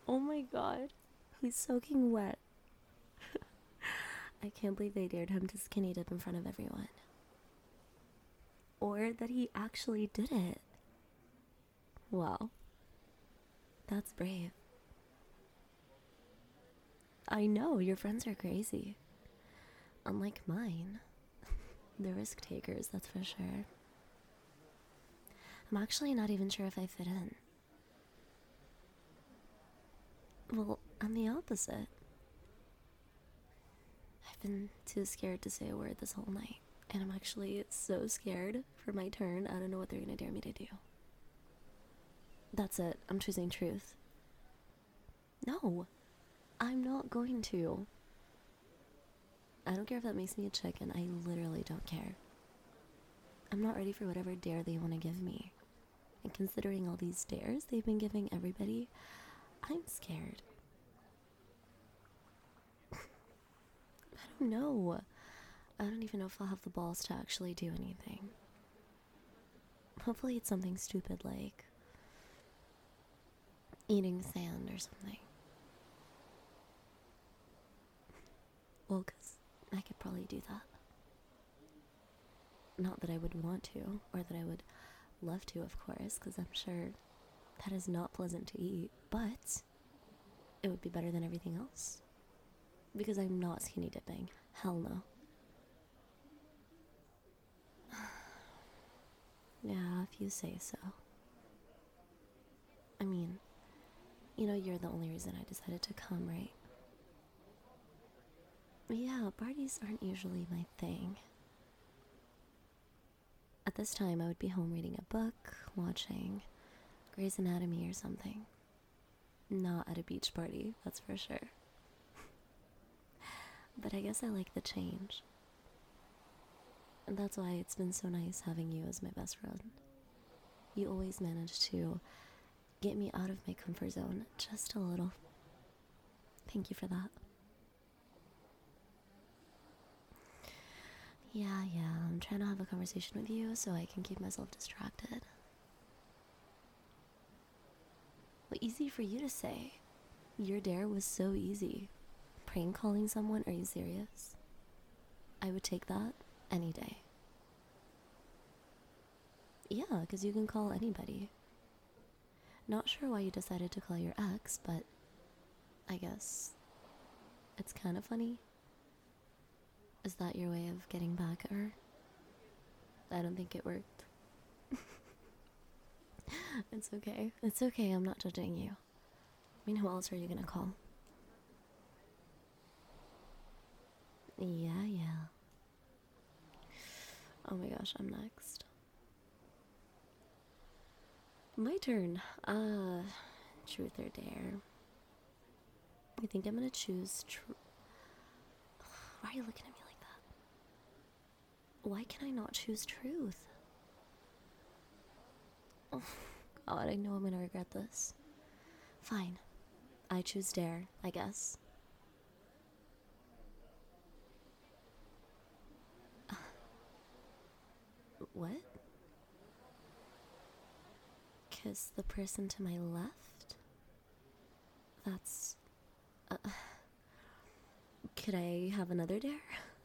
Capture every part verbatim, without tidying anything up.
Oh my god. He's soaking wet. I can't believe they dared him to skinny dip in front of everyone. Or that he actually did it. Wow. That's brave. I know, your friends are crazy. Unlike mine. They're risk takers, that's for sure. I'm actually not even sure if I fit in. Well, I'm the opposite. I've been too scared to say a word this whole night. And I'm actually so scared for my turn, I don't know what they're gonna dare me to do. That's it, I'm choosing truth. No, I'm not going to. I don't care if that makes me a chicken, I literally don't care. I'm not ready for whatever dare they want to give me. And considering all these dares they've been giving everybody, I'm scared. I don't know. I don't even know if I'll have the balls to actually do anything. Hopefully it's something stupid like eating sand or something. Well, because I could probably do that. Not that I would want to, or that I would love to, of course, because I'm sure that is not pleasant to eat, but it would be better than everything else. Because I'm not skinny dipping. Hell no. Yeah, if you say so. I mean, you know you're the only reason I decided to come, right? Yeah, parties aren't usually my thing. At this time, I would be home reading a book, watching Grey's Anatomy or something. Not at a beach party, that's for sure. But I guess I like the change. And that's why it's been so nice having you as my best friend. You always manage to get me out of my comfort zone just a little. Thank you for that. Yeah, yeah, I'm trying to have a conversation with you so I can keep myself distracted. Well, easy for you to say. Your dare was so easy. Prank calling someone, are you serious? I would take that any day. Yeah, because you can call anybody. Not sure why you decided to call your ex, but I guess it's kind of funny. Is that your way of getting back at her? I don't think it worked. It's okay. It's okay, I'm not judging you. I mean, who else are you gonna call? Yeah, yeah. Oh my gosh, I'm next. My turn. Uh, truth or dare? I think I'm gonna choose tr- Why are you looking at me like that? Why can I not choose truth? Oh, God, I know I'm gonna regret this. Fine. I choose dare, I guess. Uh, what? Kiss the person to my left? That's... Uh, could I have another dare?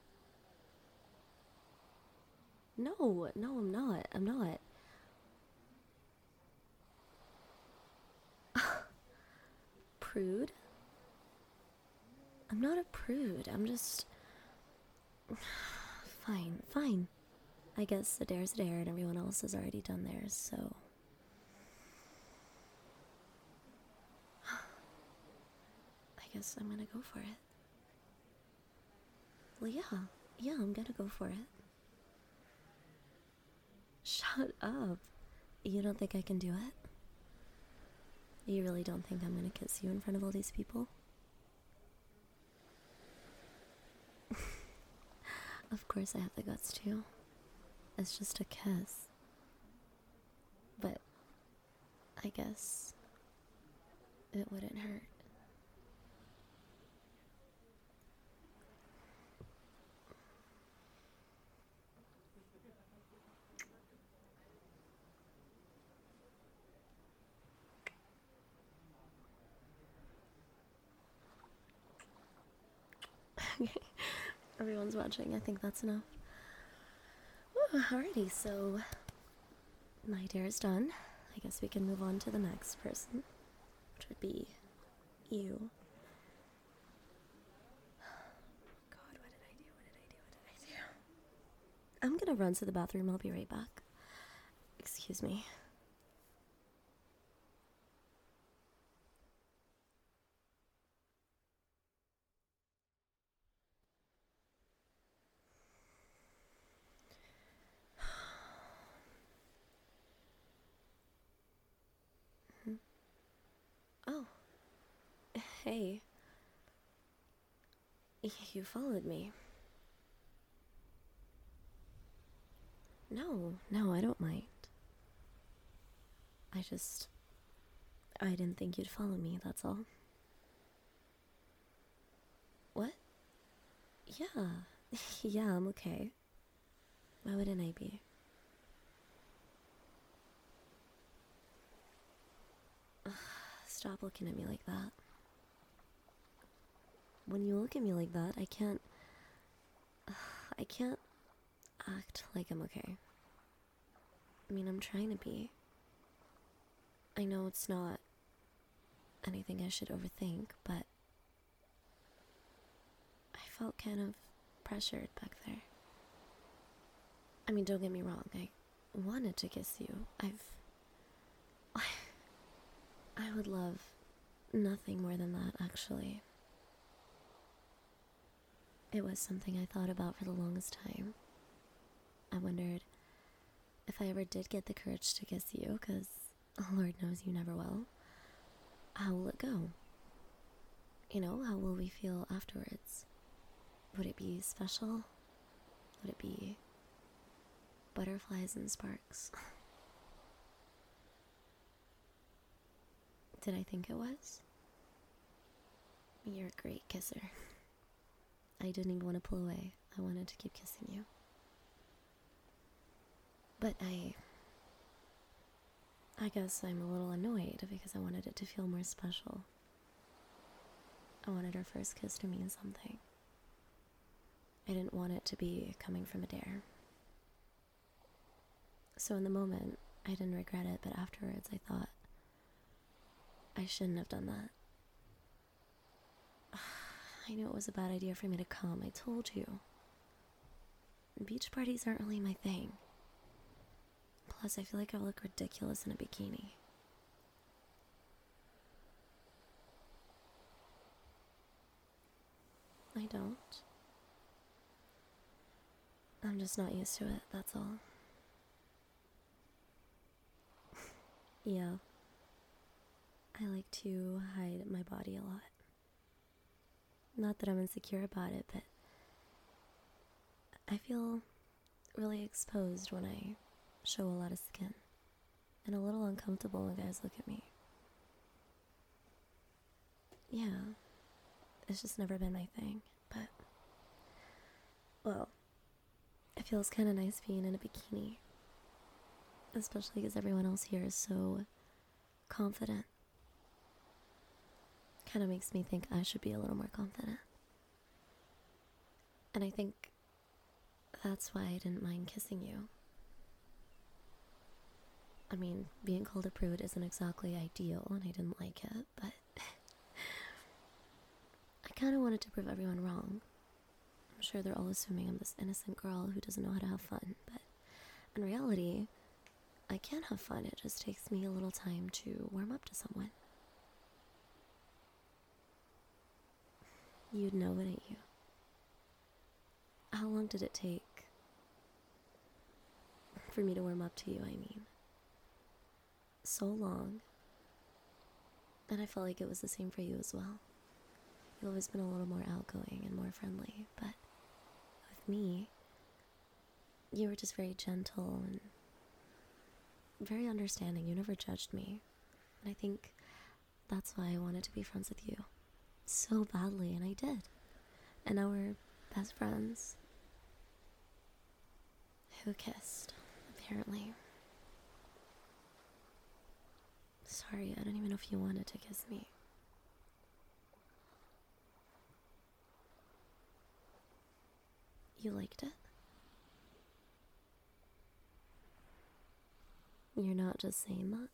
No, no, I'm not. I'm not. Prude? I'm not a prude. I'm just... Fine, fine. I guess a dare's a dare and everyone else has already done theirs, so... I guess I'm gonna go for it. Well, yeah. Yeah, I'm gonna go for it. Shut up. You don't think I can do it? You really don't think I'm gonna kiss you in front of all these people? Of course I have the guts to. It's just a kiss. But I guess it wouldn't hurt. Everyone's watching. I think that's enough. Woo, alrighty, so my dare is done. I guess we can move on to the next person, which would be you. God, what did I do? What did I do? What did I do? I'm gonna run to the bathroom. I'll be right back. Excuse me. Oh, hey. You followed me. No, no, I don't mind. I just. I didn't think you'd follow me, that's all. What? Yeah. Yeah, I'm okay. Why wouldn't I be? Stop looking at me like that. When you look at me like that, I can't. I can't act like I'm okay. I mean, I'm trying to be. I know it's not anything I should overthink, but I felt kind of pressured back there. I mean, don't get me wrong, I wanted to kiss you. I've. I would love nothing more than that, actually. It was something I thought about for the longest time. I wondered if I ever did get the courage to kiss you, because Lord knows you never will. How will it go? You know, how will we feel afterwards? Would it be special? Would it be butterflies and sparks? Did I think it was? You're a great kisser. I didn't even want to pull away. I wanted to keep kissing you. But I... I guess I'm a little annoyed because I wanted it to feel more special. I wanted our first kiss to mean something. I didn't want it to be coming from a dare. So in the moment, I didn't regret it, but afterwards I thought, I shouldn't have done that. I knew it was a bad idea for me to come, I told you. Beach parties aren't really my thing. Plus, I feel like I look ridiculous in a bikini. I don't. I'm just not used to it, that's all. Yeah. I like to hide my body a lot. Not that I'm insecure about it, but I feel really exposed when I show a lot of skin, and a little uncomfortable when guys look at me. Yeah, it's just never been my thing, but, well, it feels kind of nice being in a bikini, especially because everyone else here is so confident. Kind of makes me think I should be a little more confident. And I think that's why I didn't mind kissing you. I mean, being called a prude isn't exactly ideal, and I didn't like it, but I kind of wanted to prove everyone wrong. I'm sure they're all assuming I'm this innocent girl who doesn't know how to have fun, but in reality, I can have fun. It just takes me a little time to warm up to someone. You'd know, wouldn't you? How long did it take for me to warm up to you, I mean? So long. And I felt like it was the same for you as well. You've always been a little more outgoing and more friendly, but with me, you were just very gentle and very understanding. You never judged me. And I think that's why I wanted to be friends with you so badly, and I did. And now we're best friends who kissed, apparently. Sorry, I don't even know if you wanted to kiss me. You liked it? You're not just saying that?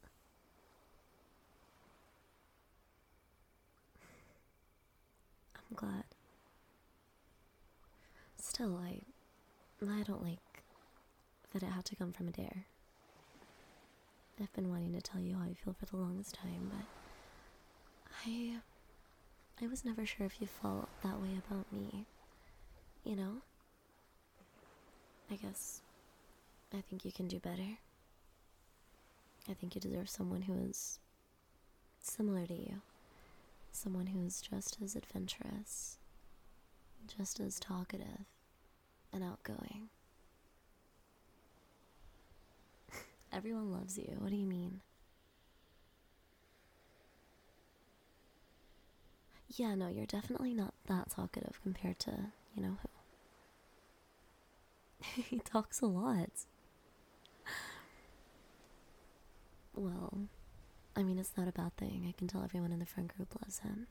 I'm glad. Still, I. I don't like that it had to come from a dare. I've been wanting to tell you how I feel for the longest time, but I. I was never sure if you felt that way about me. You know? I guess. I think you can do better. I think you deserve someone who is similar to you. Someone who is just as adventurous, just as talkative and outgoing. Everyone loves you. What do you mean? Yeah, no, you're definitely not that talkative compared to, you know, who. He talks a lot. Well, I mean, it's not a bad thing. I can tell everyone in the friend group loves him.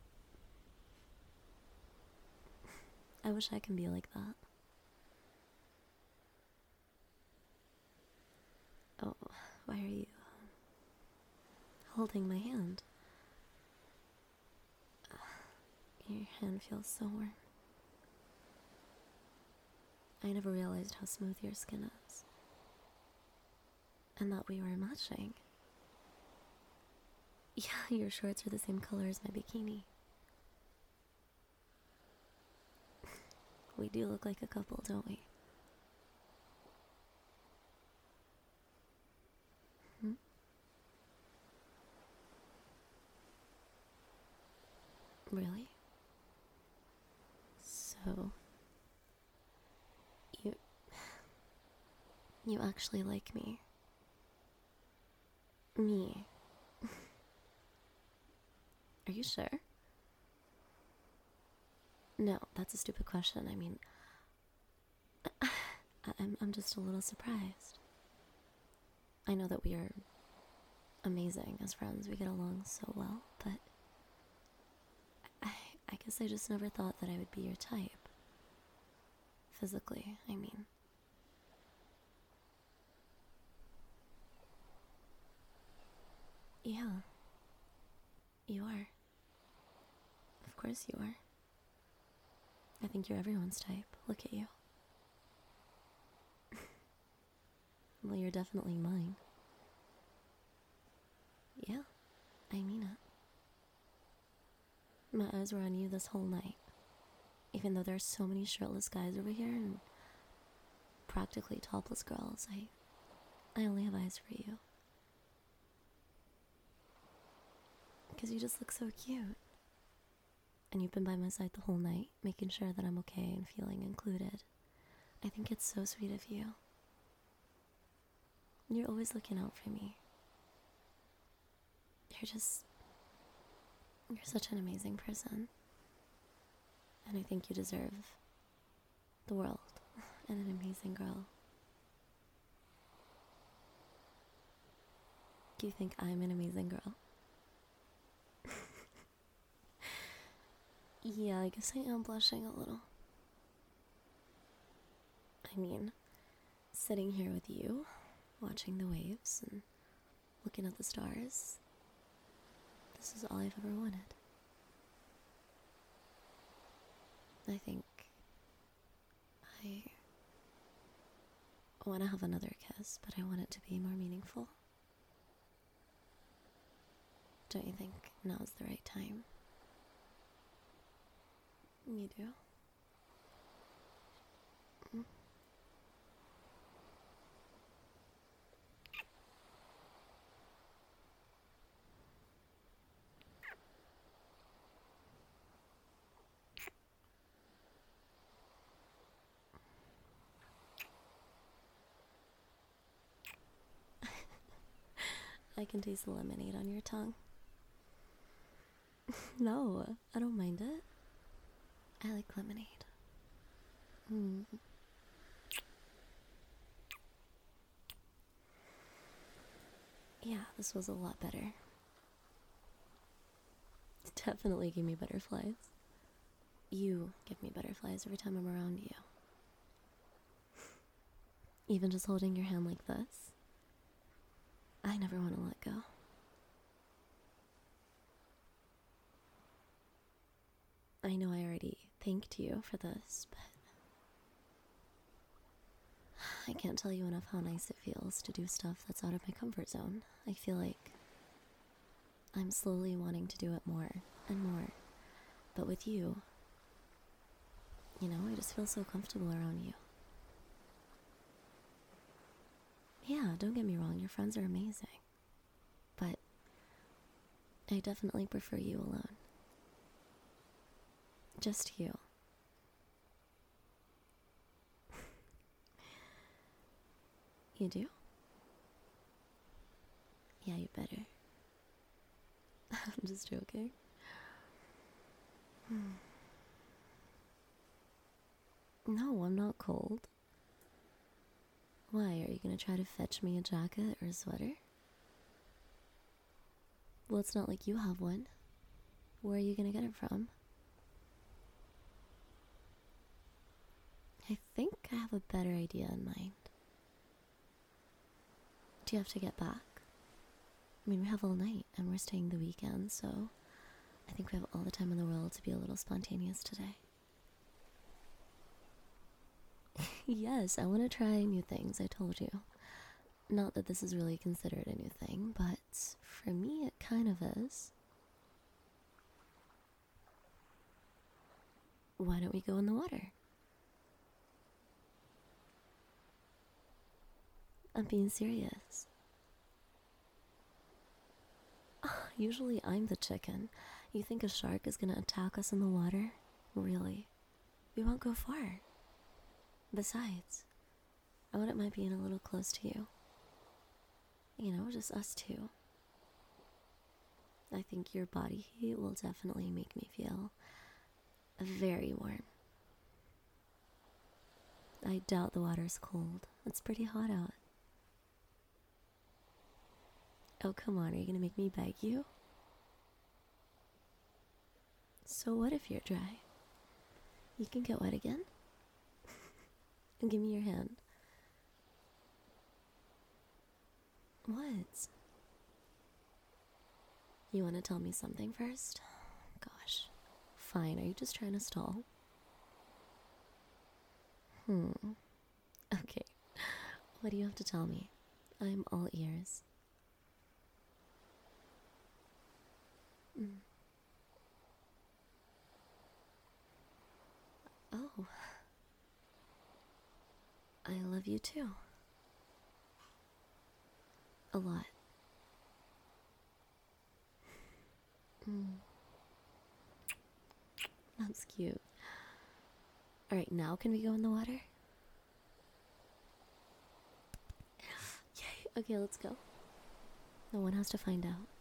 I wish I can be like that. Oh, why are you holding my hand? Your hand feels so warm. I never realized how smooth your skin is. And that we were matching. Yeah, your shorts are the same color as my bikini. We do look like a couple, don't we? Hmm? Really? So, you... You actually like me. Me. Are you sure? No, that's a stupid question. I mean, I'm, I'm just a little surprised. I know that we are amazing as friends. We get along so well, but I, I guess I just never thought that I would be your type. Physically, I mean. Yeah. You are. Of course you are. I think you're everyone's type. Look at you. Well, you're definitely mine. Yeah, I mean it. My eyes were on you this whole night. Even though there's so many shirtless guys over here and practically topless girls, I I only have eyes for you. Because you just look so cute. And you've been by my side the whole night, making sure that I'm okay and feeling included. I think it's so sweet of you. You're always looking out for me. You're just... You're such an amazing person. And I think you deserve the world and an amazing girl. Do you think I'm an amazing girl? Yeah, I guess I am blushing a little. I mean, sitting here with you, watching the waves and looking at the stars, this is all I've ever wanted. I think I want to have another kiss, but I want it to be more meaningful. Don't you think now's the right time? You do? Mm. I can taste the lemonade on your tongue. No, I don't mind it. I like lemonade. Mm. Yeah, this was a lot better. It definitely gave me butterflies. You give me butterflies every time I'm around you. Even just holding your hand like this, I never want to let go. I know I already thanked you for this, but I can't tell you enough how nice it feels to do stuff that's out of my comfort zone. I feel like I'm slowly wanting to do it more and more. But with you, you know, I just feel so comfortable around you. Yeah, don't get me wrong, your friends are amazing. But I definitely prefer you alone. Just you. You do? Yeah, you better. I'm just joking. No, I'm not cold. Why, are you gonna try to fetch me a jacket or a sweater? Well, it's not like you have one. Where are you gonna get it from? I think I have a better idea in mind. Do you have to get back? I mean, we have all night and we're staying the weekend, so I think we have all the time in the world to be a little spontaneous today. Yes, I want to try new things, I told you. Not that this is really considered a new thing, but for me it kind of is. Why don't we go in the water? I'm being serious. Usually I'm the chicken. You think a shark is gonna attack us in the water? Really? We won't go far. Besides, I wouldn't mind being a little close to you. You know, just us two. I think your body heat will definitely make me feel very warm. I doubt the water's cold. It's pretty hot out. Oh, come on, are you gonna make me beg you? So what if you're dry? You can get wet again? And give me your hand. What? You want to tell me something first? Gosh. Fine, are you just trying to stall? Hmm. Okay. What do you have to tell me? I'm all ears. Mm. Oh. I love you too. A lot. Mm. That's cute. Alright, now can we go in the water? Yay! Okay, let's go. No one has to find out.